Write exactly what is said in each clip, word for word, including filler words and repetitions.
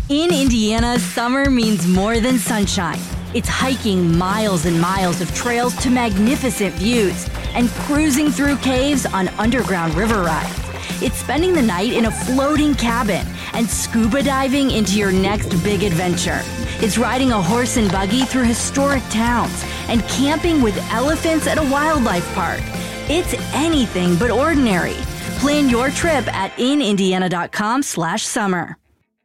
In Indiana, summer means more than sunshine. It's hiking miles and miles of trails to magnificent views and cruising through caves on underground river rides. It's spending the night in a floating cabin and scuba diving into your next big adventure. It's riding a horse and buggy through historic towns and camping with elephants at a wildlife park. It's anything but ordinary. Plan your trip at inindiana.com slash summer.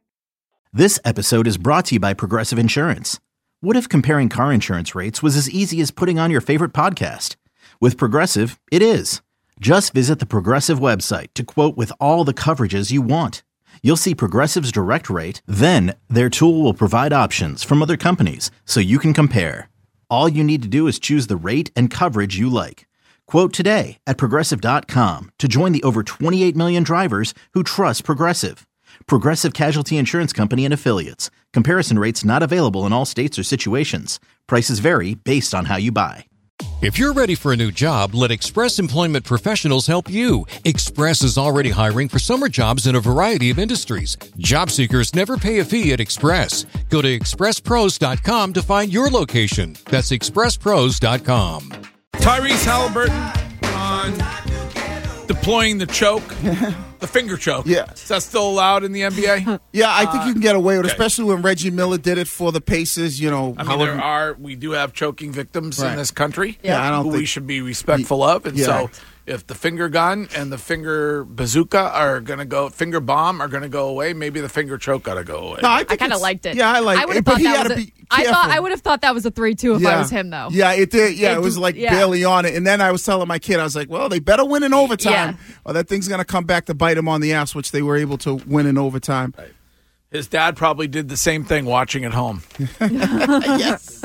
This episode is brought to you by Progressive Insurance. What if comparing car insurance rates was as easy as putting on your favorite podcast? With Progressive, it is. Just visit the Progressive website to quote with all the coverages you want. You'll see Progressive's direct rate, then their tool will provide options from other companies so you can compare. All you need to do is choose the rate and coverage you like. Quote today at Progressive dot com to join the over twenty-eight million drivers who trust Progressive. Progressive Casualty Insurance Company and Affiliates. Comparison rates not available in all states or situations. Prices vary based on how you buy. If you're ready for a new job, let Express Employment Professionals help you. Express is already hiring for summer jobs in a variety of industries. Job seekers never pay a fee at Express. Go to express pros dot com to find your location. That's express pros dot com. Tyrese Halliburton on deploying the choke, the finger choke. Yeah. Is that still allowed in the N B A? Yeah, I think you can get away with it, okay. especially when Reggie Miller did it for the Pacers. You know, I mean, however, there are, we do have choking victims Right. in this country Yeah, I don't who think- we should be respectful of. And Yeah. so if the finger gun and the finger bazooka are going to go, finger bomb are going to go away, maybe the finger choke got to go away. No, I, I think kind of it's- liked it. Yeah, I like I would it. have But thought he that had was to a, be I careful. thought I would have thought that was a three two if yeah. I was him though. Yeah, it did. Yeah, It it, was d- like yeah. barely on it. And then I was telling my kid, I was like, well, they better win in overtime, Yeah. or that thing's going to come back to bite him on the ass, which they were able to win in overtime. His dad probably did the same thing watching at home. Yes.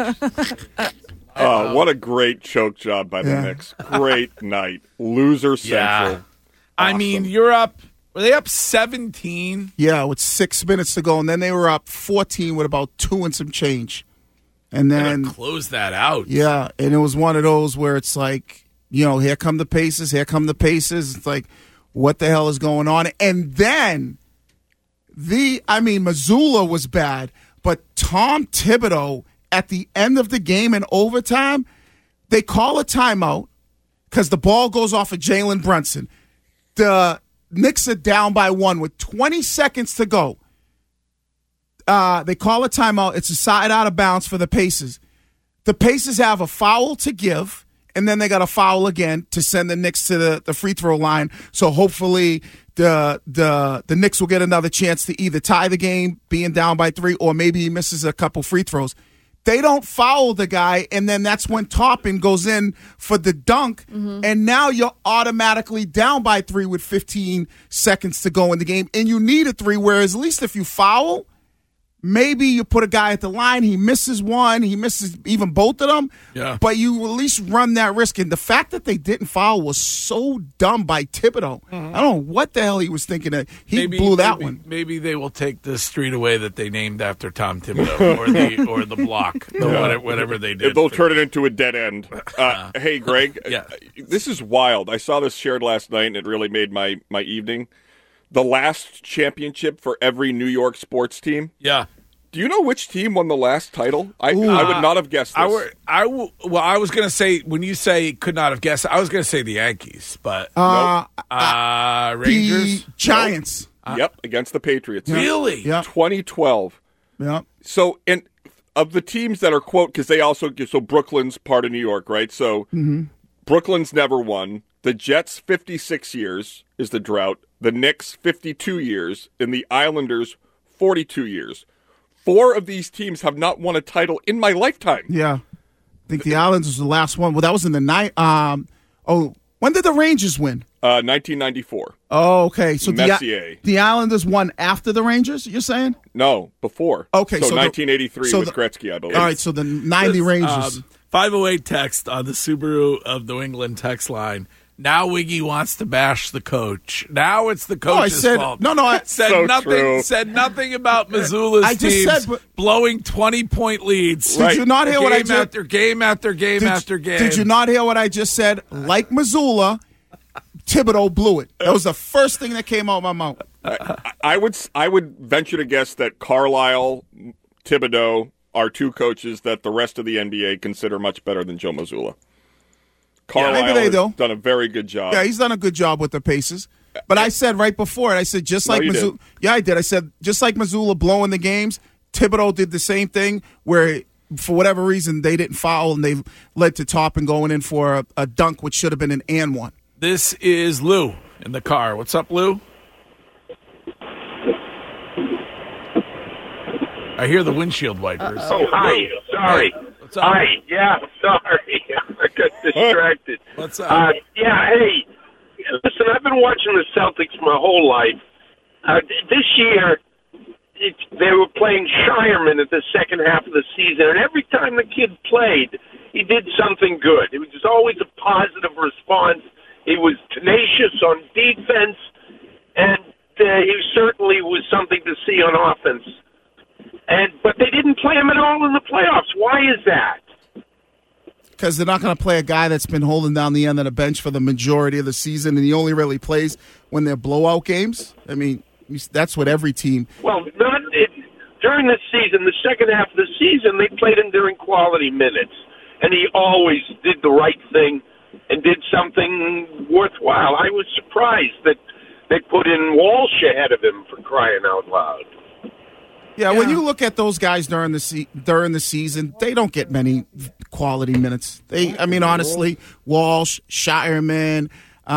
Oh, what a great choke job by the Yeah. Knicks. Great night. Loser Yeah. central. I mean, you're up, were they up seventeen? Yeah, with six minutes to go, and then they were up fourteen with about two and some change. And then, Close that out. yeah, and it was one of those where it's like, you know, here come the Pacers, here come the Pacers. It's like, what the hell is going on? And then the, I mean, Missoula was bad, but Tom Thibodeau at the end of the game in overtime, they call a timeout because the ball goes off of Jalen Brunson. The Knicks are down by one with twenty seconds to go. Uh, they call a timeout. It's a side out of bounds for the Pacers. The Pacers have a foul to give, and then they got a foul again to send the Knicks to the, the free throw line. So hopefully the the the Knicks will get another chance to either tie the game, being down by three, or maybe he misses a couple free throws. They don't foul the guy, and then that's when Toppin goes in for the dunk, Mm-hmm. and now you're automatically down by three with fifteen seconds to go in the game, and you need a three, whereas at least if you foul, maybe you put a guy at the line, he misses one, he misses even both of them, Yeah. but you at least run that risk. And the fact that they didn't foul was so dumb by Thibodeau. Mm-hmm. I don't know what the hell he was thinking of. He blew that maybe, one. Maybe they will take the street away that they named after Tom Thibodeau, or the or the block, the whatever, whatever they did. They'll for- turn it into a dead end. Uh, hey, Greg. Yeah. This is wild. I saw this shared last night, and it really made my, my evening. The last championship for every New York sports team. Yeah. Do you know which team won the last title? I, I would not have guessed this. I were, I w- well, I was gonna say when you say could not have guessed, I was gonna say the Yankees, but Uh, uh, Rangers. The Giants. Yep, against the Patriots. Really? Yeah. twenty twelve. Yeah. So, and of the teams that are, quote, because they also, so Brooklyn's part of New York, right? So Mm-hmm. Brooklyn's never won. The Jets, fifty-six years is the drought. The Knicks, fifty-two years. And the Islanders, forty-two years. Four of these teams have not won a title in my lifetime. Yeah. I think the Islanders was the last one. Well, that was in the night. Um, oh, when did the Rangers win? Uh, nineteen ninety-four. Oh, okay. So Messier. the the Islanders won after the Rangers, you're saying? No, before. Okay, So, so the- nineteen eighty-three so with the- Gretzky, I believe. All right, so the ninety Rangers. Um, five oh eight text on the Subaru of New England text line. Now Wiggy wants to bash the coach. Now it's the coach's I said- fault. no, no, I- said So nothing. true. Said nothing about Missoula's I just teams said, but- blowing twenty point leads. Did you not hear game what I just after game after game did, after game? Did you not hear what I just said? Like Missoula, Thibodeau blew it. That was the first thing that came out of my mouth. I, I would I would venture to guess that Carlisle, Thibodeau are two coaches that the rest of the N B A consider much better than Joe Mazzulla. Carlisle maybe they has do. done a very good job. Yeah, he's done a good job with the Pacers. But I said right before it, I said just No, like you Mazzulla. did. Yeah, I did. I said just like Mazzulla blowing the games, Thibodeau did the same thing where for whatever reason they didn't foul and they led to Toppin going in for a, a dunk which should have been an and one. This is Lou in the car. What's up, Lou? I hear the windshield wipers. Oh, hi. Sorry. Hey, what's up? Hi. Yeah, sorry. I got distracted. What's up? Uh, yeah, hey. Listen, I've been watching the Celtics my whole life. Uh, this year, it, they were playing Shireman at the second half of the season, and every time the kid played, he did something good. It was just always a positive response. He was tenacious on defense, and uh, he certainly was something to see on offense. And but they didn't play him at all in the playoffs. Why is that? Because they're not going to play a guy that's been holding down the end of the bench for the majority of the season, and he only really plays when they're blowout games. I mean, that's what every team. Well, not it, during the season, the second half of the season, they played him during quality minutes, and he always did the right thing and did something worthwhile. I was surprised that they put in Walsh ahead of him, for crying out loud. Yeah, when you look at those guys during the se- during the season, they don't get many quality minutes. They, I mean, honestly, Walsh, Shireman,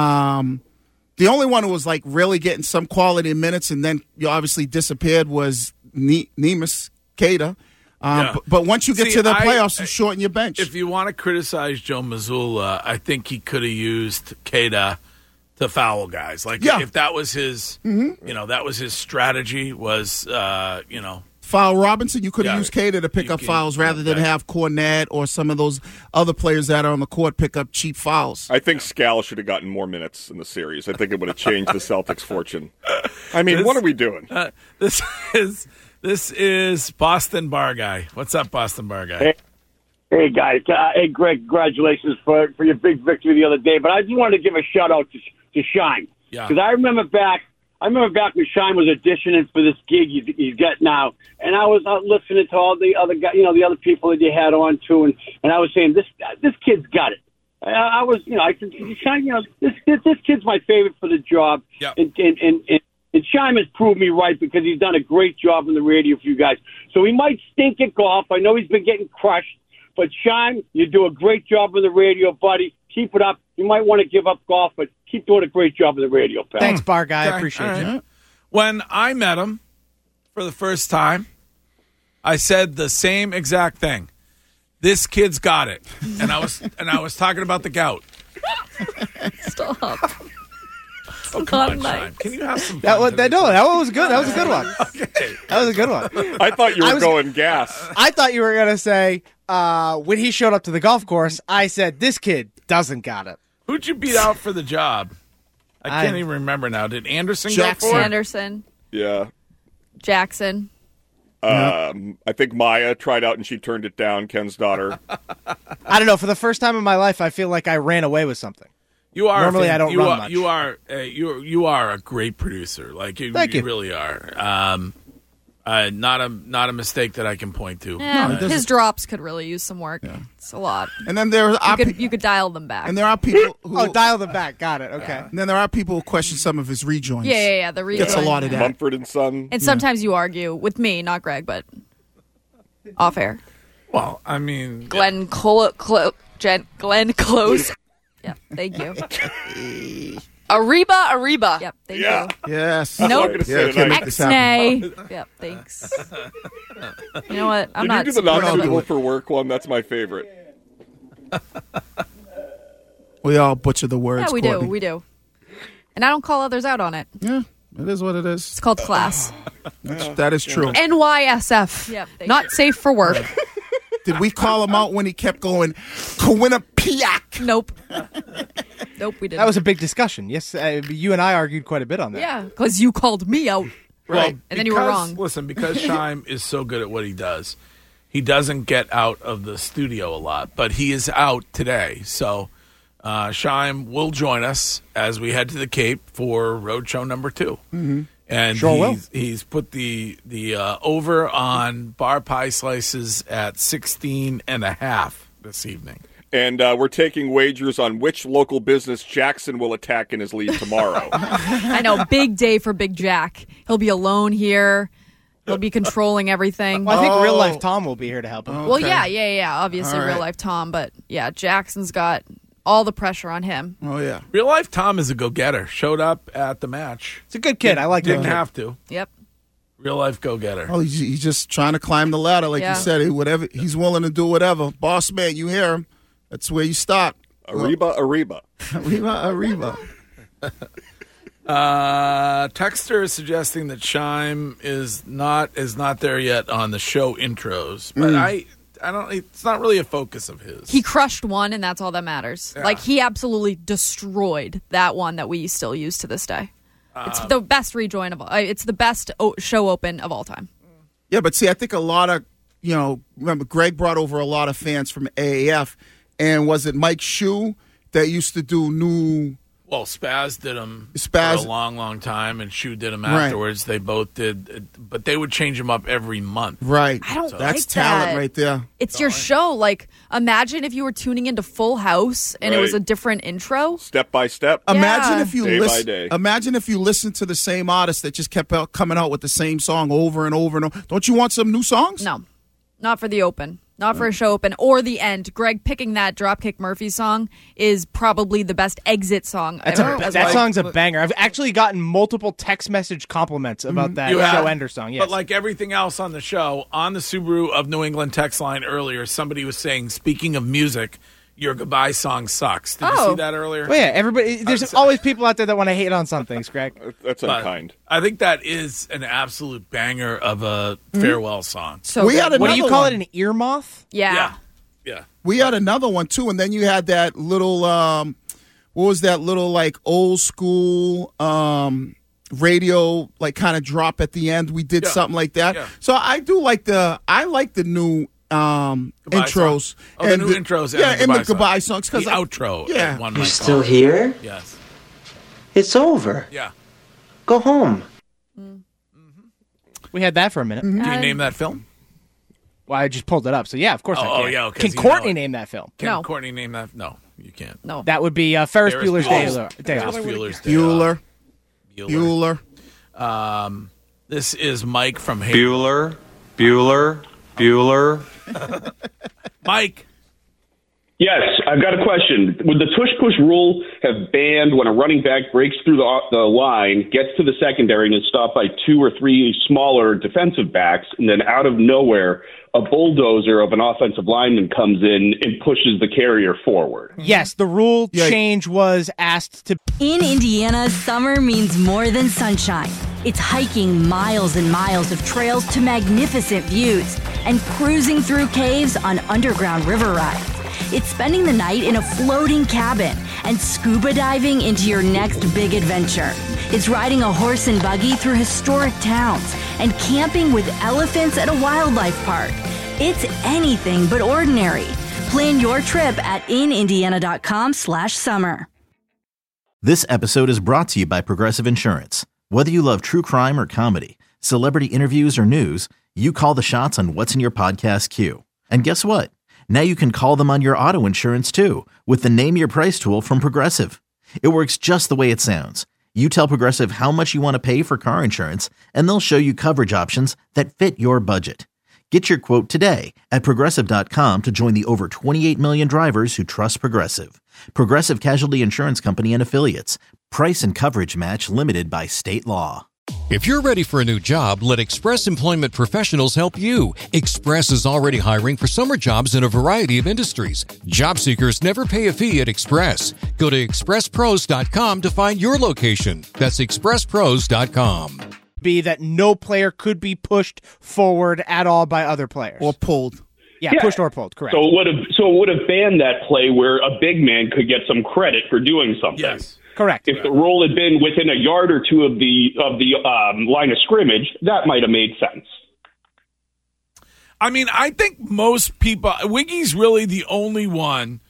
um, the only one who was like really getting some quality minutes and then you obviously disappeared was ne- Nemus Keita. Um, Yeah. but, but once you get See, to the I- playoffs, you shorten your bench. If you want to criticize Joe Mazzulla, I think he could have used Keita to foul guys. Like Yeah. if that was his, Mm-hmm. you know, that was his strategy. Was uh, you know, Foul Robinson, you could have Yeah. used Keita to pick You up can- fouls rather than okay. have Cornette or some of those other players that are on the court pick up cheap fouls. I think Scal should have gotten more minutes in the series. I think it would have changed the Celtics' fortune. I mean, This- what are we doing? uh, this is this is Boston Bar Guy. What's up, Boston Bar Guy? Hey. Hey, guys. Uh, hey, Greg, congratulations for, for your big victory the other day. But I just wanted to give a shout-out to, to Shine. Yeah. Because I remember back I remember back when Shine was auditioning for this gig he's, he's got now. And I was out listening to all the other guys, you know, the other people that you had on, too. And, and I was saying, this this kid's got it. I, I was, you know, I said, Shine, you know, this, this, this kid's my favorite for the job. Yep. And, and, and, and And Shime has proved me right because he's done a great job on the radio for you guys. So he might stink at golf. I know he's been getting crushed. But Shime, you do a great job on the radio, buddy. Keep it up. You might want to give up golf, but keep doing a great job on the radio, pal. Thanks, Bar Guy. Okay, I appreciate all you. right. When I met him for the first time, I said the same exact thing. This kid's got it. And I was and I was talking about the gout. Stop. Oh, come on, nice. Shime. Can you have some fun That was, today? that, no, that one was good. That was a good one. Okay. That was a good one. I thought you were I was- going gas. I thought you were going to say, uh, when he showed up to the golf course, I said, this kid doesn't got it. Who'd you beat out for the job? I can't I- even remember now. Did Anderson Jackson. go for it? Anderson, Yeah. Jackson. Um, I think Maya tried out and she turned it down, Ken's daughter. I don't know. For the first time in my life, I feel like I ran away with something. You are Normally, fan- I don't you run are, much. You are uh, you you are a great producer. Like you, Thank you. really are. Um, uh, not a not a mistake that I can point to. Yeah, doesn't- his drops could really use some work. It's a lot. And then there You are could pe- you could dial them back. and there are people who Oh, dial them back. Got it. Okay. and then there are people who question some of his rejoins. yeah, yeah, yeah. The rejoin. Gets a lot of that. Mumford and Son. And sometimes you argue with me, not Greg, but off air. Well, I mean, Glenn Clo- Clo- Jen- Glenn Close. Yeah, thank you. Ariba, Ariba. Yep, thank Yeah. you. Yes. I'm Nope. not gonna say Yeah, it. can't I- make this happen. X-nay. Yep, thanks. You know what? I'm Did not. you do the not I'll do suitable it. for work one? That's my favorite. We all butcher the words. Yeah, we Courtney. do. We do. And I don't call others out on it. Yeah, it is what it is. It's called class. That is true. N Y S F. Yep, thank Not you. safe for work. Did we call him out when he kept going, Quinnipiac? Nope. Nope, we didn't. That was a big discussion. Yes, uh, you and I argued quite a bit on that. yeah, because you called me out. right. And then you were because- wrong. Listen, because Shime is so good at what he does, he doesn't get out of the studio a lot, but he is out today. So Uh, Scheim will join us as we head to the Cape for Roadshow number two. Mm-hmm. And Sure will. he's, he's put the the uh, over on bar pie slices at sixteen and a half this evening. And uh, we're taking wagers on which local business Jackson will attack in his lead tomorrow. I know, big day for Big Jack. He'll be alone here. He'll be controlling everything. Well, I think Oh. real life Tom will be here to help him. Well, yeah, yeah, yeah. Obviously, All right. real life Tom, but yeah, Jackson's got all the pressure on him. Oh, yeah. Real life Tom is a go-getter. Showed up at the match. It's a good kid. I like Didn't that kid. have to. Yep. Real life go-getter. Oh, he's, he's just trying to climb the ladder, like Yeah. you said. He, whatever He's willing to do whatever. Boss man, you hear him. That's where you start. Arriba, Arriba. Arriba, Arriba. Uh, Texter is suggesting that Scheim is not is not there yet on the show intros, but I I don't. It's not really a focus of his. He crushed one, and that's all that matters. Yeah. Like, he absolutely destroyed that one that we still use to this day. It's Um, the best rejoin of all. uh, It's the best o- show open of all time. Yeah, but see, I think a lot of, you know, remember, Greg brought over a lot of fans from A A F, and was it Mike Shue that used to do new... Well, Spaz did them Spaz- for a long, long time, and Shu did them Right. afterwards. They both did, but they would change them up every month. Right. I don't That's like talent that. right there. It's your show. Like, imagine if you were tuning into Full House and it was Right. a different intro. Step by step. Imagine Yeah. if you Day by listen. day. Imagine if you listened to the same artist that just kept out, coming out with the same song over and over and over. Don't you want some new songs? No, not for the open. Not for a show open or the end. Greg picking that Dropkick Murphy song is probably the best exit song That's ever. a, as that well. song's a banger. I've actually gotten multiple text message compliments about that You show have. ender song. Yes. But like everything else on the show, on the Subaru of New England text line earlier, somebody was saying, speaking of music, your goodbye song sucks. Did you Oh. see that earlier? well, yeah, everybody. There's I'm always people out there that want to hate on some things, Greg. That's But unkind. I think that is an absolute banger of a farewell song. So We good. had a- What do you Another call one. it? An ear moth? yeah. Yeah. Yeah. We had another one too, and then you had that little. Um, what was that little like old school um, radio like kind of drop at the end? We did Yeah. something like that. Yeah. So I do like the. I like the new. Um, Goodbye intros. song. Oh, the new intros and yeah, the and the goodbye song. goodbye songs. The Because outro. yeah. One You might still call it. here? Yes. It's over. Yeah. Go home. We had that for a minute. Mm-hmm. Can you Uh, name that film? Well, I just pulled it up. So yeah, of course I Oh, can. oh, yeah, okay, Can so you Courtney know it. name that film? Can No. Courtney name that? No, you can't. No. That would be uh, Ferris Ferris Bueller's Day, Bueller's- Day Off. Ferris Bueller's Day Off. Bueller. Bueller. Um, this is Mike from Hay- Bueller, Bueller, Bueller. Mike. Yes, I've got a question. Would the tush-push rule have banned when a running back breaks through the, the line, gets to the secondary, and is stopped by two or three smaller defensive backs, and then out of nowhere, a bulldozer of an offensive lineman comes in and pushes the carrier forward? Yes, the rule Yeah. change was asked to. In Indiana, summer means more than sunshine. It's hiking miles and miles of trails to magnificent views and cruising through caves on underground river rides. It's spending the night in a floating cabin and scuba diving into your next big adventure. It's riding a horse and buggy through historic towns and camping with elephants at a wildlife park. It's anything but ordinary. Plan your trip at inindiana.com slash summer. This episode is brought to you by Progressive Insurance. Whether you love true crime or comedy, celebrity interviews or news, you call the shots on what's in your podcast queue. And guess what? Now you can call them on your auto insurance too with the Name Your Price tool from Progressive. It works just the way it sounds. You tell Progressive how much you want to pay for car insurance, and they'll show you coverage options that fit your budget. Get your quote today at Progressive dot com to join the over twenty-eight million drivers who trust Progressive. Progressive Casualty Insurance Company and Affiliates. Price and coverage match limited by state law. If you're ready for a new job, let Express Employment Professionals help you. Express is already hiring for summer jobs in a variety of industries. Job seekers never pay a fee at Express. Go to express pros dot com to find your location. That's express pros dot com. Be that no player could be pushed forward at all by other players. Or pulled. yeah, Yeah. pushed or pulled, correct. So it would have so it would have banned that play where a big man could get some credit for doing something. Yes. correct. If the rule had been within a yard or two of the of the um, line of scrimmage, that might have made sense. I mean, I think most people, Wiggy's really the only one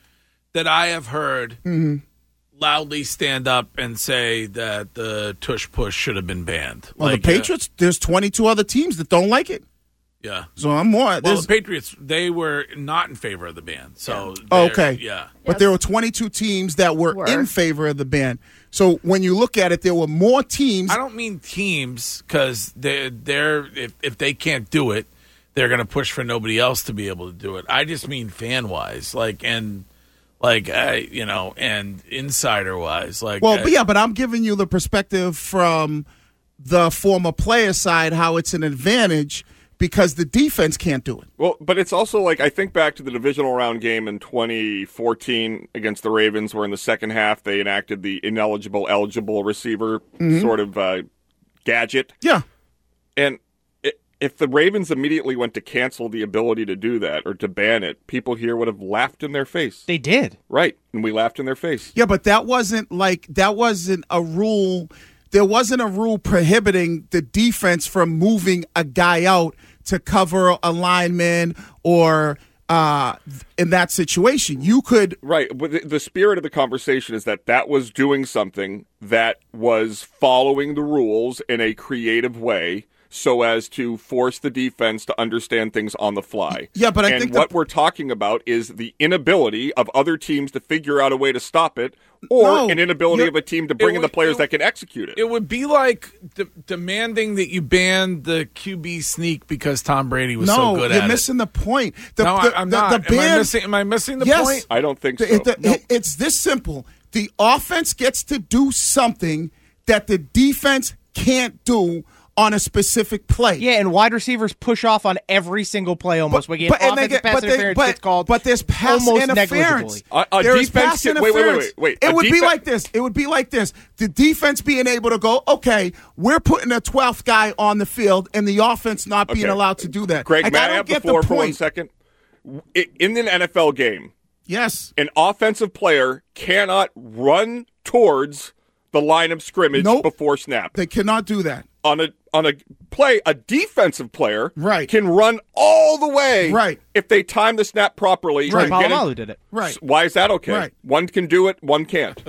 that I have heard Mm-hmm. loudly stand up and say that the tush push should have been banned. Well, Like, the Patriots, uh, there's twenty-two other teams that don't like it. Yeah. So I'm more. Well, there's- the Patriots, they were not in favor of the ban. So, Oh, they're- okay. Yeah. But there were twenty-two teams that were, Were. in favor of the ban. So when you look at it, there were more teams. I don't mean teams because they're, they're if, if they can't do it, they're going to push for nobody else to be able to do it. I just mean fan wise, like and like I, you know, and insider wise, like. Well, I- but yeah, but I'm giving you the perspective from the former player side, how it's an advantage because the defense can't do it. Well, but it's also like I think back to the divisional round game in twenty fourteen against the Ravens, where in the second half they enacted the ineligible eligible receiver Mhm. sort of uh, gadget. Yeah, and i if the Ravens immediately went to cancel the ability to do that or to ban it, people here would have laughed in their face. They did, right? And we laughed in their face. Yeah, but that wasn't like that wasn't a rule. There wasn't a rule prohibiting the defense from moving a guy out to cover a lineman or uh, in that situation. You could Right. But the, the spirit of the conversation is that that was doing something that was following the rules in a creative way so as to force the defense to understand things on the fly. Yeah, but I and think the- what we're talking about is the inability of other teams to figure out a way to stop it, or No, an inability you're- of a team to bring it in the would- players it- that can execute it. It would be like de- demanding that you ban the Q B sneak because Tom Brady was no, so good you're at missing the point. The, No, the, I- I'm the, not. The Am I ban- missing- am I missing the yes, point? I don't think The- so. the- it- it's this simple. The offense gets to do something that the defense can't do on a specific play. Yeah, and wide receivers push off on every single play almost. we get but- and they offensive get- pass but they- interference but- gets called but there's pass almost interference. negligibly. A- a There is defense pass can- wait, wait, wait, interference. wait, wait. It A would be defen- like this. It would be like this. The defense being able to go, okay, we're putting a twelfth guy on the field, and the offense not being Okay. allowed to do that. Greg, Like, may I I don't have the get floor the for one point. second? I- In an N F L game, Yes, an offensive player cannot run towards the line of scrimmage Nope. before snap. They cannot do that. On a on a play, a defensive player Right. can run all the way Right. if they time the snap properly. Right. and get Palomalu it- did it. Right. Why is that okay? Right. One can do it, one can't.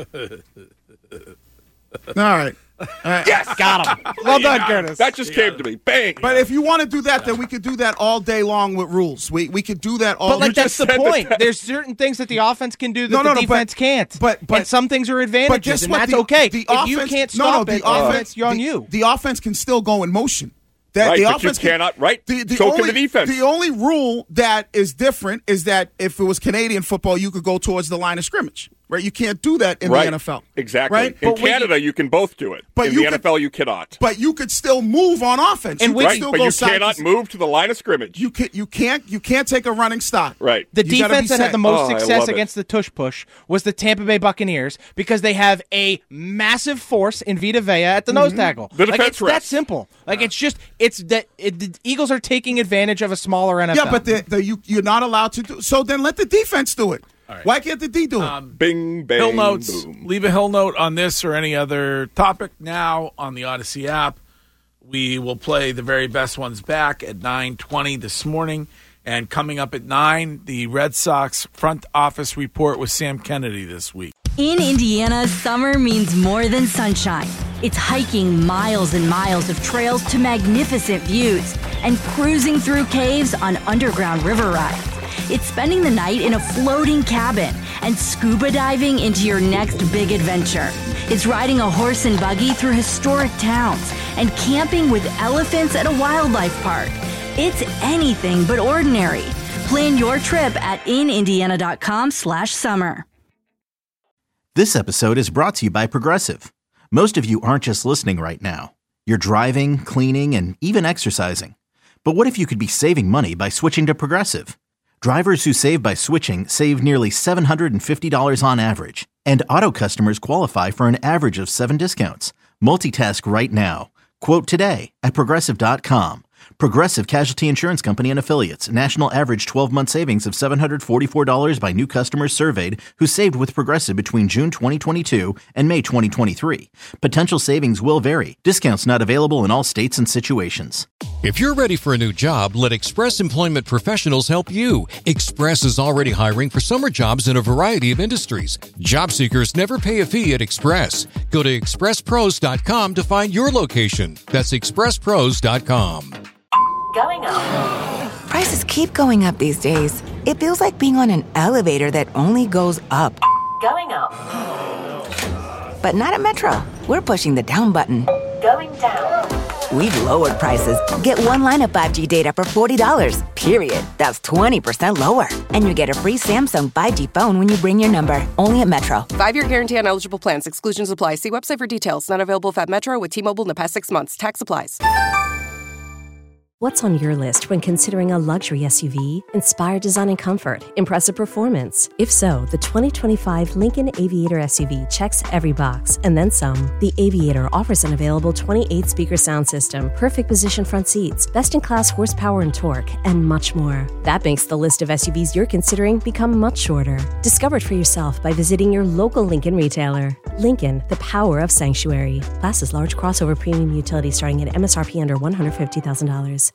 All right. All right. Yes, Got him. Well done, Curtis. that just came to me. Bang. But if you want to do that, then we could do that all day long with rules. We we could do that all. But like you that's just the said point. that- There's certain things that the offense can do that No, no, the no, but- defense can't. but- but- and some things are But advantages, guess and what? that's The- okay. The if offense, you can't no, no, stop the it, offense, it's on the, you. The offense can still go in motion. That Right, the but you offense can- cannot- right. The, the So can only, the defense. The only rule that is different is that if it was Canadian football, you could go towards the line of scrimmage. Right? You can't do that in right. the N F L. Exactly. Right? In But when Canada, you, can both do it. But in you the could- N F L, you cannot. But you could still move on offense. And you we- could Right, still but go you side cannot to- move to the line of scrimmage. You can you can't you can't take a running stop. Right. The You gotta defense be that had set. the most Oh, I success love it. against the tush push was the Tampa Bay Buccaneers because they have a massive force in Vita Vea at the nose tackle. The like defense it's that rests. simple. Like it's just it's that it, the Eagles are taking advantage of a smaller N F L. Yeah, but the, the, you you're not allowed to do. So then let the defense do it. right. Why can't the D do it? Um, Bing, bang, Hill notes. boom. Leave a Hill note on this or any other topic now on the Odyssey app. We will play the very best ones back at nine twenty this morning. And coming up at nine, the Red Sox front office report with Sam Kennedy this week. In Indiana, summer means more than sunshine. It's hiking miles and miles of trails to magnificent views and cruising through caves on underground river rides. It's spending the night in a floating cabin and scuba diving into your next big adventure. It's riding a horse and buggy through historic towns and camping with elephants at a wildlife park. It's anything but ordinary. Plan your trip at inindiana.com slash summer. This episode is brought to you by Progressive. Most of you aren't just listening right now. You're driving, cleaning, and even exercising. But what if you could be saving money by switching to Progressive? Drivers who save by switching save nearly seven hundred fifty dollars on average. And auto customers qualify for an average of seven discounts. Multitask right now. Quote today at Progressive dot com. Progressive Casualty Insurance Company and Affiliates. National average twelve-month savings of seven hundred forty-four dollars by new customers surveyed who saved with Progressive between June twenty twenty-two and May twenty twenty-three. Potential savings will vary. Discounts not available in all states and situations. If you're ready for a new job, let Express Employment Professionals help you. Express is already hiring for summer jobs in a variety of industries. Job seekers never pay a fee at Express. Go to express pros dot com to find your location. That's express pros dot com. Going up. Prices keep going up these days. It feels like being on an elevator that only goes up. Going up. But not at Metro. We're pushing the down button. Going down. We've lowered prices. Get one line of five G data for forty dollars, period. That's twenty percent lower. And you get a free Samsung five G phone when you bring your number. Only at Metro. Five-year guarantee on eligible plans. Exclusions apply. See website for details. Not available if at Metro with T-Mobile in the past six months. Tax applies. What's on your list when considering a luxury S U V? Inspired design and comfort, impressive performance. If so, the twenty twenty-five Lincoln Aviator S U V checks every box, and then some. The Aviator offers an available twenty-eight speaker sound system, perfect position front seats, best-in-class horsepower and torque, and much more. That makes the list of S U Vs you're considering become much shorter. Discover it for yourself by visiting your local Lincoln retailer. Lincoln, the power of sanctuary. Class is large crossover premium utility starting at M S R P under one hundred fifty thousand dollars.